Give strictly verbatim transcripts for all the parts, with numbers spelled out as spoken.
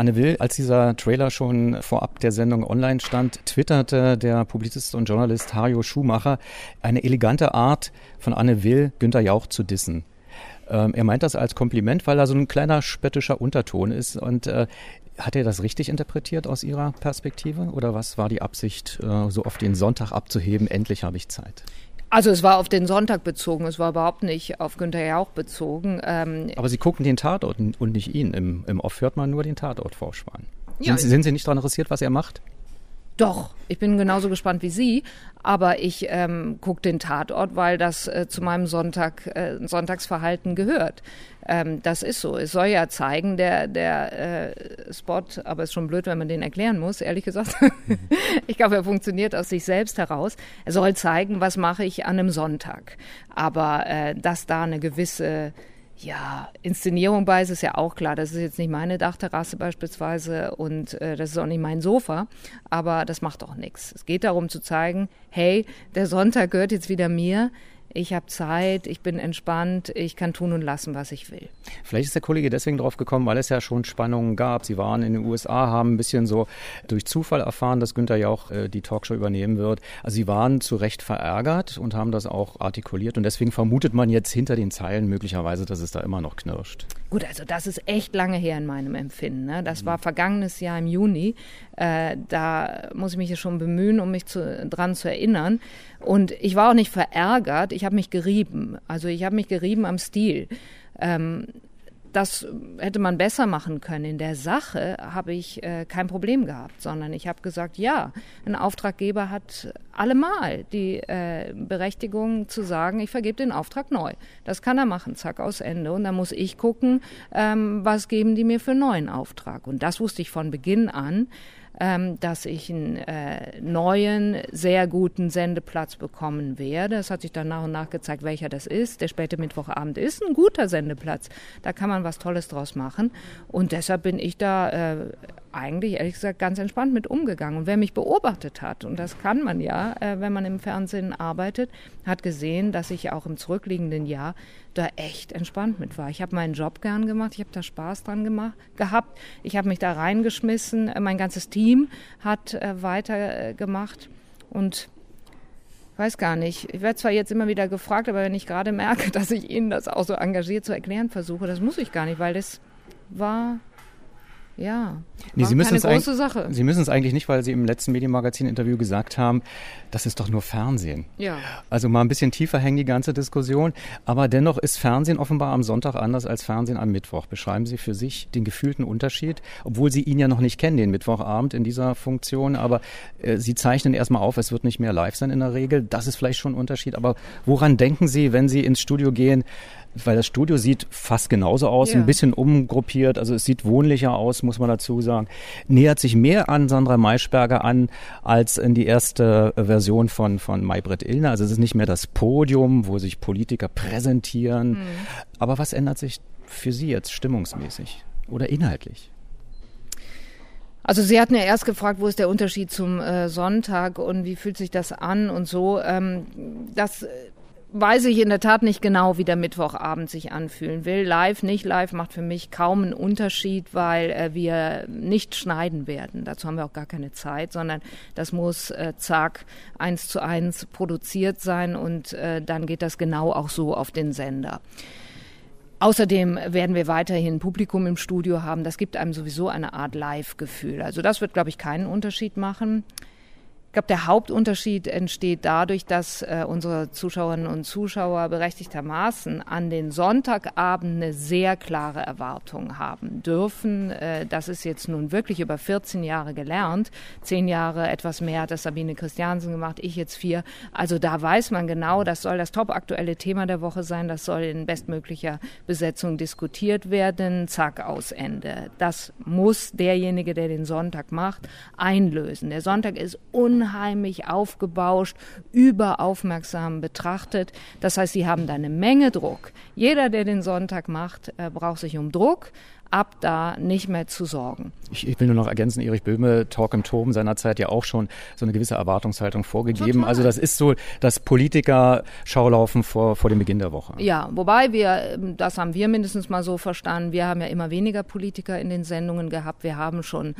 Anne Will, als dieser Trailer schon vorab der Sendung online stand, twitterte der Publizist und Journalist Hajo Schumacher eine elegante Art von Anne Will, Günther Jauch zu dissen. Ähm, er meint das als Kompliment, weil da so ein kleiner spöttischer Unterton ist. Und äh, hat er das richtig interpretiert aus Ihrer Perspektive? Oder was war die Absicht, äh, so auf den Sonntag abzuheben? Endlich habe ich Zeit. Also es war auf den Sonntag bezogen, es war überhaupt nicht auf Günther Jauch bezogen. Ähm Aber Sie gucken den Tatort und nicht ihn. Im, im Off hört man nur den Tatort vorspannen. Ja. Sind, Sie, sind Sie nicht daran interessiert, was er macht? Doch, ich bin genauso gespannt wie Sie, aber ich ähm, gucke den Tatort, weil das äh, zu meinem Sonntag, äh, Sonntagsverhalten gehört. Ähm, das ist so. Es soll ja zeigen, der, der äh, Spot, aber es ist schon blöd, wenn man den erklären muss, ehrlich gesagt. Ich glaube, er funktioniert aus sich selbst heraus. Er soll zeigen, was mache ich an einem Sonntag. Aber äh, dass da eine gewisse Ja, Inszenierung bei ist, ist ja auch klar. Das ist jetzt nicht meine Dachterrasse beispielsweise und äh, das ist auch nicht mein Sofa, aber das macht auch nichts. Es geht darum zu zeigen, hey, der Sonntag gehört jetzt wieder mir. Ich habe Zeit, ich bin entspannt, ich kann tun und lassen, was ich will. Vielleicht ist der Kollege deswegen drauf gekommen, weil es ja schon Spannungen gab. Sie waren in den U S A, haben ein bisschen so durch Zufall erfahren, dass Günther Jauch äh, die Talkshow übernehmen wird. Also Sie waren zu Recht verärgert und haben das auch artikuliert. Und deswegen vermutet man jetzt hinter den Zeilen möglicherweise, dass es da immer noch knirscht. Gut, also das ist echt lange her in meinem Empfinden. Ne? Das war vergangenes Jahr im Juni. Äh, da muss ich mich ja schon bemühen, um mich zu, dran zu erinnern. Und ich war auch nicht verärgert, ich habe mich gerieben. Also ich habe mich gerieben am Stil. Ähm, das hätte man besser machen können. In der Sache habe ich äh, kein Problem gehabt, sondern ich habe gesagt, ja, ein Auftraggeber hat allemal die äh, Berechtigung zu sagen, ich vergebe den Auftrag neu. Das kann er machen, zack, aus Ende. Und dann muss ich gucken, ähm, was geben die mir für einen neuen Auftrag. Und das wusste ich von Beginn an, ähm, dass ich einen äh, neuen, sehr guten Sendeplatz bekommen werde. Es hat sich dann nach und nach gezeigt, welcher das ist. Der späte Mittwochabend ist ein guter Sendeplatz. Da kann man was Tolles draus machen. Und deshalb bin ich da äh, eigentlich, ehrlich gesagt, ganz entspannt mit umgegangen. Und wer mich beobachtet hat, und das kann man ja, äh, wenn man im Fernsehen arbeitet, hat gesehen, dass ich auch im zurückliegenden Jahr da echt entspannt mit war. Ich habe meinen Job gern gemacht, ich habe da Spaß dran gemacht, gehabt, ich habe mich da reingeschmissen, mein ganzes Team hat äh, weitergemacht äh, und weiß gar nicht, ich werde zwar jetzt immer wieder gefragt, aber wenn ich gerade merke, dass ich Ihnen das auch so engagiert zu erklären versuche, das muss ich gar nicht, weil das war... Ja, nee, Sie müssen keine es große Sache. Sie müssen es eigentlich nicht, weil Sie im letzten Medienmagazin-Interview gesagt haben, das ist doch nur Fernsehen. Ja. Also mal ein bisschen tiefer hängen die ganze Diskussion. Aber dennoch ist Fernsehen offenbar am Sonntag anders als Fernsehen am Mittwoch. Beschreiben Sie für sich den gefühlten Unterschied, obwohl Sie ihn ja noch nicht kennen, den Mittwochabend in dieser Funktion. Aber äh, Sie zeichnen erstmal auf, es wird nicht mehr live sein in der Regel. Das ist vielleicht schon ein Unterschied. Aber woran denken Sie, wenn Sie ins Studio gehen? Weil das Studio sieht fast genauso aus, ja. Ein bisschen umgruppiert, also es sieht wohnlicher aus, muss man dazu sagen. Nähert sich mehr an Sandra Maischberger an, als in die erste Version von, von Maybrit Illner. Also es ist nicht mehr das Podium, wo sich Politiker präsentieren. Mhm. Aber was ändert sich für Sie jetzt stimmungsmäßig oder inhaltlich? Also Sie hatten ja erst gefragt, wo ist der Unterschied zum äh, Sonntag und wie fühlt sich das an und so. Ähm, das weiß ich in der Tat nicht genau, wie der Mittwochabend sich anfühlen will. Live, nicht live macht für mich kaum einen Unterschied, weil äh, wir nicht schneiden werden. Dazu haben wir auch gar keine Zeit, sondern das muss äh, zack, eins zu eins produziert sein und äh, dann geht das genau auch so auf den Sender. Außerdem werden wir weiterhin Publikum im Studio haben. Das gibt einem sowieso eine Art Live-Gefühl. Also das wird, glaube ich, keinen Unterschied machen. Ich glaube, der Hauptunterschied entsteht dadurch, dass äh, unsere Zuschauerinnen und Zuschauer berechtigtermaßen an den Sonntagabend eine sehr klare Erwartung haben dürfen. Äh, das ist jetzt nun wirklich über vierzehn Jahre gelernt. Zehn Jahre etwas mehr hat das Sabine Christiansen gemacht, ich jetzt vier. Also da weiß man genau, das soll das topaktuelle Thema der Woche sein. Das soll in bestmöglicher Besetzung diskutiert werden. Zack, aus Ende. Das muss derjenige, der den Sonntag macht, einlösen. Der Sonntag ist un unheimlich aufgebauscht, überaufmerksam betrachtet. Das heißt, sie haben da eine Menge Druck. Jeder, der den Sonntag macht, äh, braucht sich um Druck ab da nicht mehr zu sorgen. Ich, ich will nur noch ergänzen, Erich Böhme, Talk im Turm, seinerzeit ja auch schon so eine gewisse Erwartungshaltung vorgegeben. Total. Also das ist so das Politiker-Schaulaufen vor, vor dem Beginn der Woche. Ja, wobei wir, das haben wir mindestens mal so verstanden, wir haben ja immer weniger Politiker in den Sendungen gehabt. Wir haben schon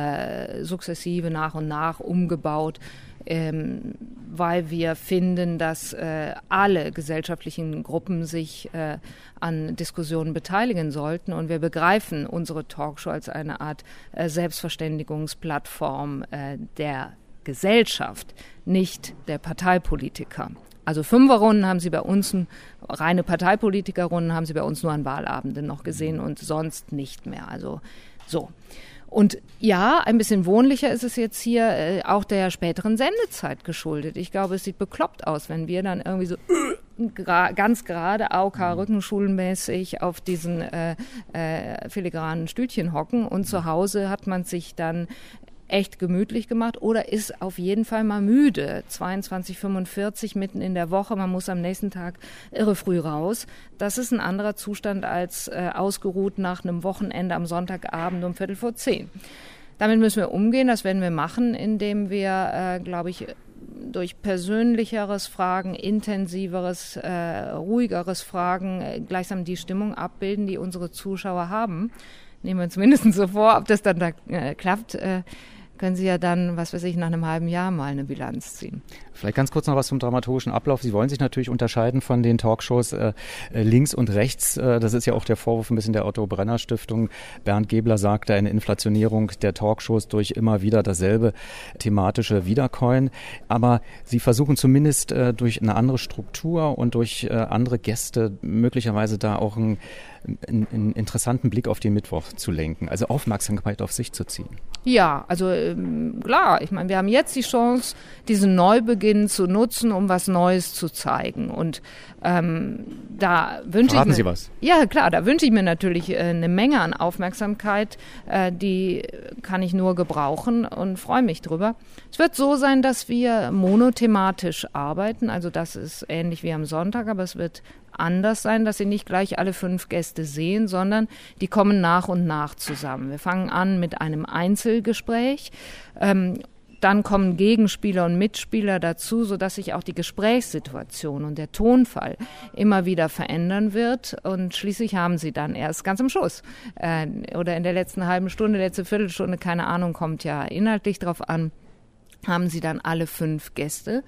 äh, sukzessive nach und nach umgebaut, ähm, weil wir finden, dass äh, alle gesellschaftlichen Gruppen sich äh, an Diskussionen beteiligen sollten. Und wir begreifen unsere Talkshow als eine Art äh, Selbstverständigungsplattform äh, der Gesellschaft, nicht der Parteipolitiker. Also Fünferrunden haben Sie bei uns, reine Parteipolitikerrunden haben Sie bei uns nur an Wahlabenden noch gesehen und sonst nicht mehr. Also so. Und ja, ein bisschen wohnlicher ist es jetzt hier äh, auch der späteren Sendezeit geschuldet. Ich glaube, es sieht bekloppt aus, wenn wir dann irgendwie so äh, gra- ganz gerade A O K-Rückenschulmäßig auf diesen äh, äh, filigranen Stühlchen hocken und zu Hause hat man sich dann echt gemütlich gemacht oder ist auf jeden Fall mal müde. zweiundzwanzig Uhr fünfundvierzig mitten in der Woche, man muss am nächsten Tag irre früh raus. Das ist ein anderer Zustand als äh, ausgeruht nach einem Wochenende am Sonntagabend um Viertel vor zehn. Damit müssen wir umgehen, das werden wir machen, indem wir, äh, glaube ich, durch persönlicheres Fragen, intensiveres, äh, ruhigeres Fragen äh, gleichsam die Stimmung abbilden, die unsere Zuschauer haben. Nehmen wir uns mindestens so vor, ob das dann da äh, klappt, äh, können Sie ja dann, was weiß ich, nach einem halben Jahr mal eine Bilanz ziehen. Vielleicht ganz kurz noch was zum dramaturgischen Ablauf. Sie wollen sich natürlich unterscheiden von den Talkshows äh, links und rechts. Äh, das ist ja auch der Vorwurf ein bisschen der Otto-Brenner-Stiftung. Bernd Gebler sagte, eine Inflationierung der Talkshows durch immer wieder dasselbe thematische Wiederkäuen. Aber Sie versuchen zumindest äh, durch eine andere Struktur und durch äh, andere Gäste möglicherweise da auch einen, einen, einen interessanten Blick auf den Mittwoch zu lenken, also Aufmerksamkeit auf sich zu ziehen. Ja, also ähm, klar, ich meine, wir haben jetzt die Chance, diesen Neubeginn zu nutzen, um was Neues zu zeigen. Und ähm, da wünsche ich mir, Sie was? Ja, klar, da wünsche ich mir natürlich äh, eine Menge an Aufmerksamkeit. Äh, die kann ich nur gebrauchen und freue mich drüber. Es wird so sein, dass wir monothematisch arbeiten. Also das ist ähnlich wie am Sonntag, aber es wird anders sein, dass Sie nicht gleich alle fünf Gäste sehen, sondern die kommen nach und nach zusammen. Wir fangen an mit einem Einzelgespräch. Ähm, dann kommen Gegenspieler und Mitspieler dazu, sodass sich auch die Gesprächssituation und der Tonfall immer wieder verändern wird. Und schließlich haben Sie dann erst ganz am Schluss äh, oder in der letzten halben Stunde, letzte Viertelstunde, keine Ahnung, kommt ja inhaltlich drauf an, haben Sie dann alle fünf Gäste.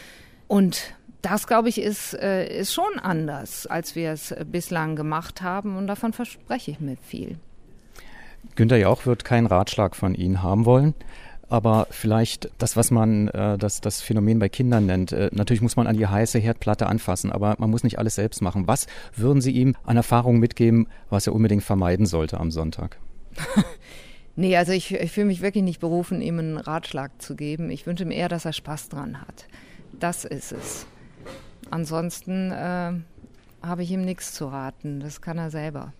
Und das, glaube ich, ist, äh, ist schon anders, als wir es bislang gemacht haben. Und davon verspreche ich mir viel. Günther Jauch wird keinen Ratschlag von Ihnen haben wollen. Aber vielleicht das, was man äh, das, das Phänomen bei Kindern nennt. Äh, natürlich muss man an die heiße Herdplatte anfassen, aber man muss nicht alles selbst machen. Was würden Sie ihm an Erfahrung mitgeben, was er unbedingt vermeiden sollte am Sonntag? Nee, also ich, ich fühle mich wirklich nicht berufen, ihm einen Ratschlag zu geben. Ich wünsche ihm eher, dass er Spaß dran hat. Das ist es. Ansonsten äh, habe ich ihm nichts zu raten. Das kann er selber.